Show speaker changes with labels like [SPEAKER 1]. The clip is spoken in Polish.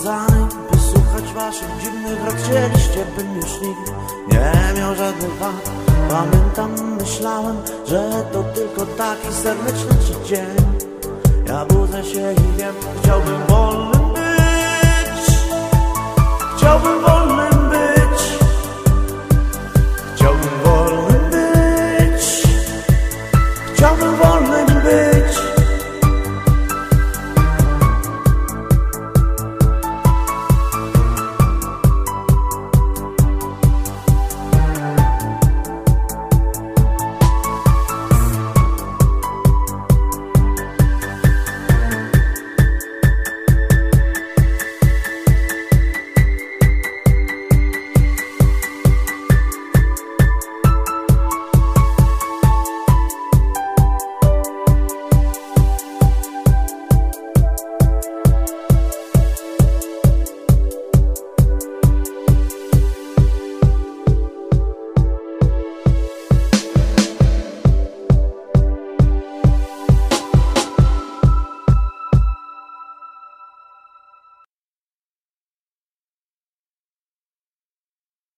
[SPEAKER 1] skazany, by słuchać waszych dziwnych rad. Chcieliście, bym już nigdy nie miał żadnych wad. Pamiętam, myślałem, że to tylko taki serdeczny dzień. Ja budzę się i wiem, chciałbym wolnym